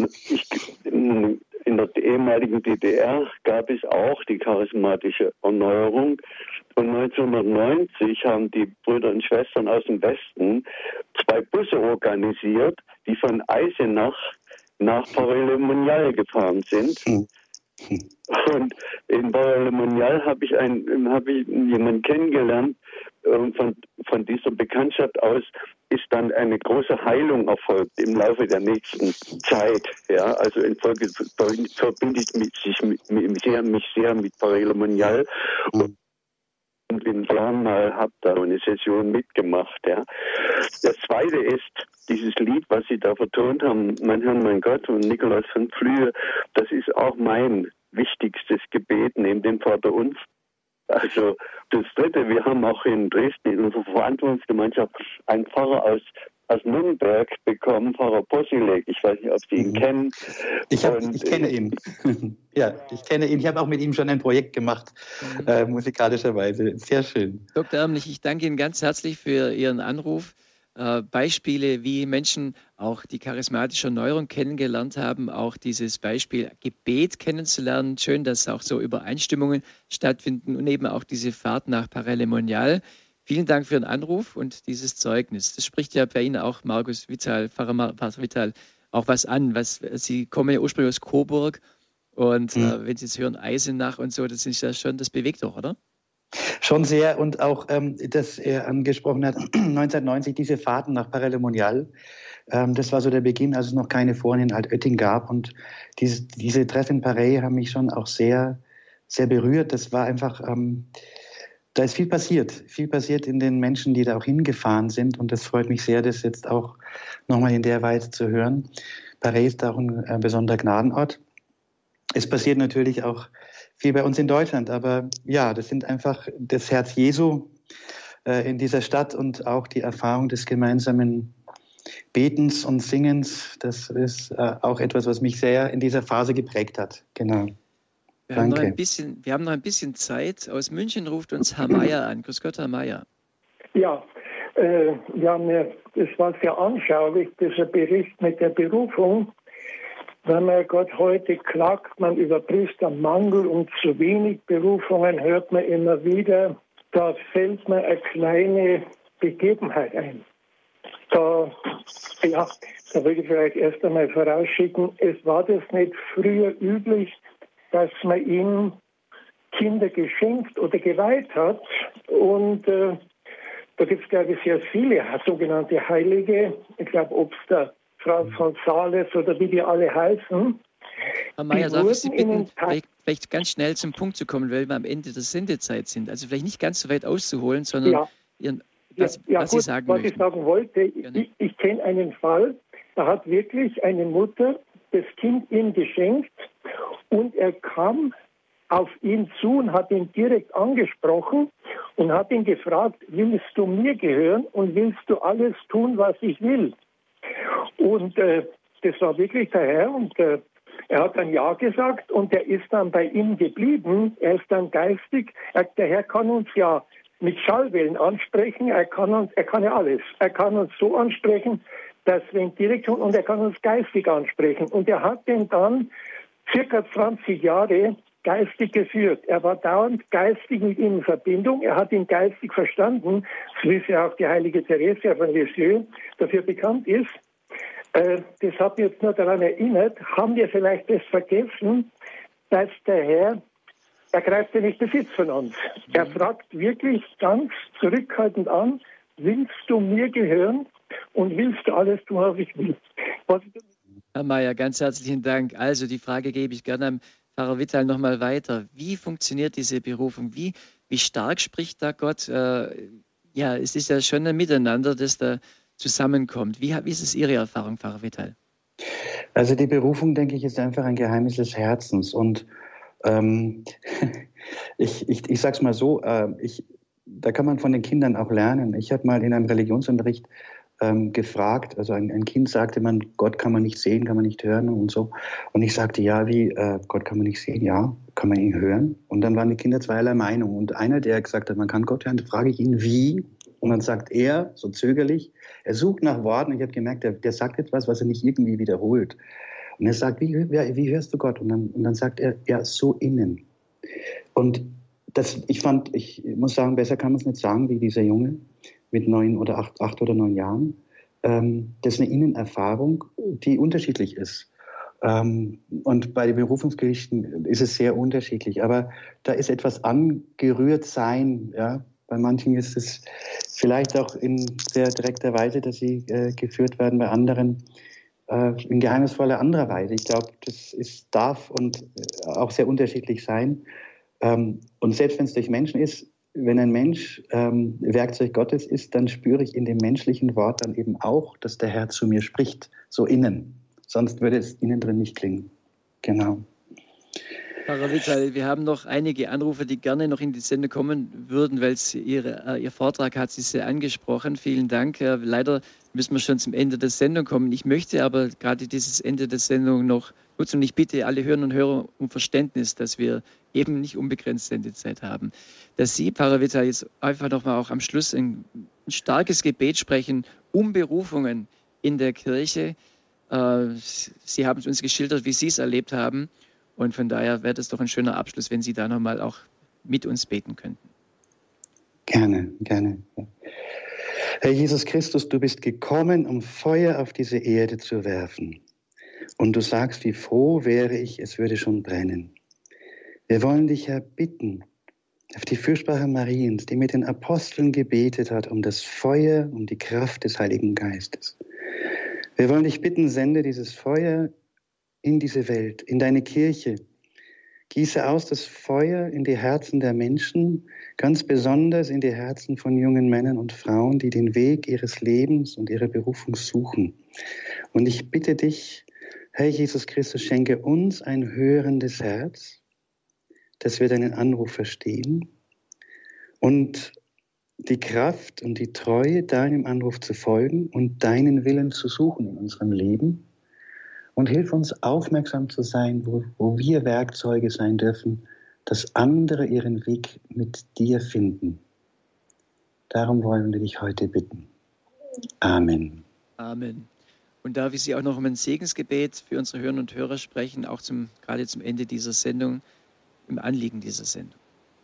Sie, in der ehemaligen DDR gab es auch die charismatische Erneuerung. Und 1990 haben die Brüder und Schwestern aus dem Westen 2 Busse organisiert, die von Eisenach nach Paray-le-Monial gefahren sind. Und in Paray-le-Monial habe ich jemanden kennengelernt. Von dieser Bekanntschaft aus ist dann eine große Heilung erfolgt im Laufe der nächsten Zeit. Ja, also in Folge verbinde ich mich sehr mit Paray-le-Monial. Und in Jahren mal habe da eine Session mitgemacht. Ja. Das Zweite ist dieses Lied, was Sie da vertont haben, Mein Herr, mein Gott, und Nikolaus von Flühe. Das ist auch mein wichtigstes Gebet neben dem Vaterunser. Also das Dritte, wir haben auch in Dresden in unserer Verantwortungsgemeinschaft einen Pfarrer aus Nürnberg bekommen, Pfarrer Posilek. Ich weiß nicht, ob Sie ihn kennen. Ich kenne ihn. Ja, ich kenne ihn. Ich habe auch mit ihm schon ein Projekt gemacht, musikalischerweise. Sehr schön. Dr. Ärmlich, ich danke Ihnen ganz herzlich für Ihren Anruf Beispiele, wie Menschen auch die charismatische Erneuerung kennengelernt haben, auch dieses Beispiel Gebet kennenzulernen. Schön, dass auch so Übereinstimmungen stattfinden und eben auch diese Fahrt nach Paray-le-Monial. Vielen Dank für Ihren Anruf und dieses Zeugnis. Das spricht ja bei Ihnen auch, Markus Vital, Pfarrer Markus Vital, auch was an. Sie kommen ja ursprünglich aus Coburg und wenn Sie jetzt hören Eisenach und so, das ist ja schon, das bewegt doch, oder? Schon sehr, und auch, dass er angesprochen hat, 1990 diese Fahrten nach Paray-le-Monial, das war so der Beginn, als es noch keine Foren in Altötting gab, und diese Treffen in Paray haben mich schon auch sehr, sehr berührt. Das war einfach, da ist viel passiert in den Menschen, die da auch hingefahren sind, und das freut mich sehr, das jetzt auch nochmal in der Weise zu hören. Paray ist auch ein besonderer Gnadenort. Es passiert natürlich auch viel bei uns in Deutschland, aber ja, das sind einfach das Herz Jesu in dieser Stadt und auch die Erfahrung des gemeinsamen Betens und Singens. Das ist auch etwas, was mich sehr in dieser Phase geprägt hat. Genau. Wir haben noch ein bisschen Zeit. Aus München ruft uns Herr Meier an. Grüß Gott, Herr Meier. Ja, das war sehr anschaulich, dieser Bericht mit der Berufung. Wenn man Gott heute klagt, man über Priestermangel und zu wenig Berufungen, hört man immer wieder, da fällt mir eine kleine Begebenheit ein. Da will ich vielleicht erst einmal vorausschicken, es war das nicht früher üblich, dass man ihm Kinder geschenkt oder geweiht hat. Und da gibt es, glaube ich, sehr viele sogenannte Heilige. Ich glaube, ob es der Frau von Sales oder wie die alle heißen. Herr Meier, darf ich Sie bitten, vielleicht ganz schnell zum Punkt zu kommen, weil wir am Ende der Sendezeit sind. Also vielleicht nicht ganz so weit auszuholen, sondern was Sie sagen möchten. Was ich sagen wollte, ich kenne einen Fall, da hat wirklich eine Mutter das Kind ihm geschenkt und er kam auf ihn zu und hat ihn direkt angesprochen und hat ihn gefragt, willst du mir gehören und willst du alles tun, was ich will? Und das war wirklich der Herr, und er hat dann Ja gesagt und er ist dann bei ihm geblieben. Er ist dann geistig. Der Herr kann uns ja mit Schallwellen ansprechen. Er kann ja alles. Er kann uns so ansprechen, dass wir ihn direkt tun, und er kann uns geistig ansprechen. Und er hat den dann circa 20 Jahre geistig geführt. Er war dauernd geistig mit ihm in Verbindung. Er hat ihn geistig verstanden, so wie ja auch die heilige Theresia von Lisieux dafür bekannt ist. Das hat mich jetzt nur daran erinnert, haben wir vielleicht das vergessen, dass der Herr, er greift ja nicht Besitz von uns. Er fragt wirklich ganz zurückhaltend an, willst du mir gehören und willst du alles tun, was ich will? Herr Meier, ganz herzlichen Dank. Also die Frage gebe ich gerne am Pfarrer Vital nochmal weiter. Wie funktioniert diese Berufung? Wie stark spricht da Gott? Es ist ja schon ein Miteinander, das da zusammenkommt. Wie ist es Ihre Erfahrung, Pfarrer Vital? Also die Berufung, denke ich, ist einfach ein Geheimnis des Herzens. Und ich sage es mal so, da kann man von den Kindern auch lernen. Ich habe mal in einem Religionsunterricht gefragt, also ein Kind sagte man, Gott kann man nicht sehen, kann man nicht hören und so. Und ich sagte, Gott kann man nicht sehen, ja, kann man ihn hören? Und dann waren die Kinder zweierlei Meinung. Und einer, der gesagt hat, man kann Gott hören, da frage ich ihn, wie? Und dann sagt er, so zögerlich, er sucht nach Worten. Ich habe gemerkt, der sagt etwas, was er nicht irgendwie wiederholt. Und er sagt, wie hörst du Gott? Und dann sagt er, ja, so innen. Und ich muss sagen, besser kann man es nicht sagen, wie dieser Junge mit 8 oder 9 Jahren. Das ist eine Innenerfahrung, die unterschiedlich ist. Und bei den Berufungsgerichten ist es sehr unterschiedlich. Aber da ist etwas angerührt sein, ja. Bei manchen ist es vielleicht auch in sehr direkter Weise, dass sie geführt werden, bei anderen in geheimnisvoller anderer Weise. Ich glaube, darf und auch sehr unterschiedlich sein. Und selbst wenn es durch Menschen ist, wenn ein Mensch Werkzeug Gottes ist, dann spüre ich in dem menschlichen Wort dann eben auch, dass der Herr zu mir spricht, so innen. Sonst würde es innen drin nicht klingen. Genau. Pfarrer Vital, wir haben noch einige Anrufer, die gerne noch in die Sendung kommen würden, weil Ihr Vortrag hat Sie sehr angesprochen. Vielen Dank. Leider müssen wir schon zum Ende der Sendung kommen. Ich möchte aber gerade dieses Ende der Sendung noch nutzen. Und ich bitte alle Hörerinnen und Hörer um Verständnis, dass wir eben nicht unbegrenzt Sendezeit haben. Dass Sie, Pfarrer Vital, jetzt einfach nochmal auch am Schluss ein starkes Gebet sprechen um Berufungen in der Kirche. Sie haben uns geschildert, wie Sie es erlebt haben. Und von daher wäre das doch ein schöner Abschluss, wenn Sie da nochmal auch mit uns beten könnten. Gerne, gerne. Herr Jesus Christus, du bist gekommen, um Feuer auf diese Erde zu werfen. Und du sagst, wie froh wäre ich, es würde schon brennen. Wir wollen dich, Herr, bitten, auf die Fürsprache Mariens, die mit den Aposteln gebetet hat, um das Feuer, um die Kraft des Heiligen Geistes. Wir wollen dich bitten, sende dieses Feuer in diese Welt, in deine Kirche. Gieße aus das Feuer in die Herzen der Menschen, ganz besonders in die Herzen von jungen Männern und Frauen, die den Weg ihres Lebens und ihrer Berufung suchen. Und ich bitte dich, Herr Jesus Christus, schenke uns ein hörendes Herz, dass wir deinen Anruf verstehen und die Kraft und die Treue, deinem Anruf zu folgen und deinen Willen zu suchen in unserem Leben. Und hilf uns, aufmerksam zu sein, wo wir Werkzeuge sein dürfen, dass andere ihren Weg mit dir finden. Darum wollen wir dich heute bitten. Amen. Amen. Und darf ich Sie auch noch um ein Segensgebet für unsere Hörerinnen und Hörer sprechen, auch gerade zum Ende dieser Sendung, im Anliegen dieser Sendung.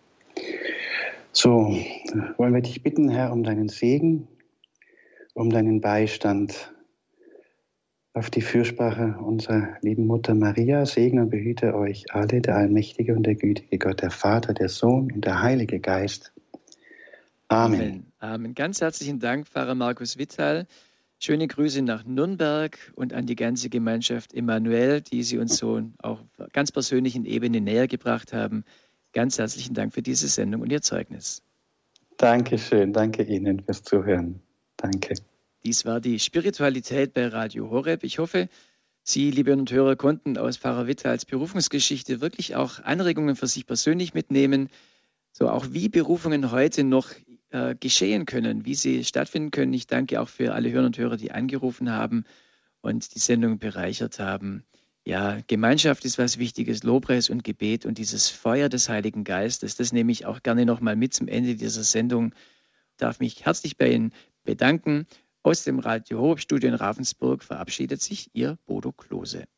So, wollen wir dich bitten, Herr, um deinen Segen, um deinen Beistand auf die Fürsprache unserer lieben Mutter Maria. Segne und behüte euch alle, der allmächtige und der gütige Gott, der Vater, der Sohn und der Heilige Geist. Amen. Amen. Amen. Ganz herzlichen Dank, Pfarrer Markus Vital. Schöne Grüße nach Nürnberg und an die ganze Gemeinschaft Emanuel, die Sie uns so auch auf ganz persönlichen Ebene näher gebracht haben. Ganz herzlichen Dank für diese Sendung und Ihr Zeugnis. Dankeschön, danke Ihnen fürs Zuhören. Danke. Dies war die Spiritualität bei Radio Horeb. Ich hoffe, Sie, liebe Hörerinnen und Hörer, konnten aus Pfarrer Vitals Berufungsgeschichte wirklich auch Anregungen für sich persönlich mitnehmen, so auch wie Berufungen heute noch geschehen können, wie sie stattfinden können. Ich danke auch für alle Hörerinnen und Hörer, die angerufen haben und die Sendung bereichert haben. Ja, Gemeinschaft ist was Wichtiges, Lobpreis und Gebet und dieses Feuer des Heiligen Geistes, das nehme ich auch gerne nochmal mit zum Ende dieser Sendung. Ich darf mich herzlich bei Ihnen bedanken. Aus dem Radio Horeb Studio in Ravensburg verabschiedet sich Ihr Bodo Klose.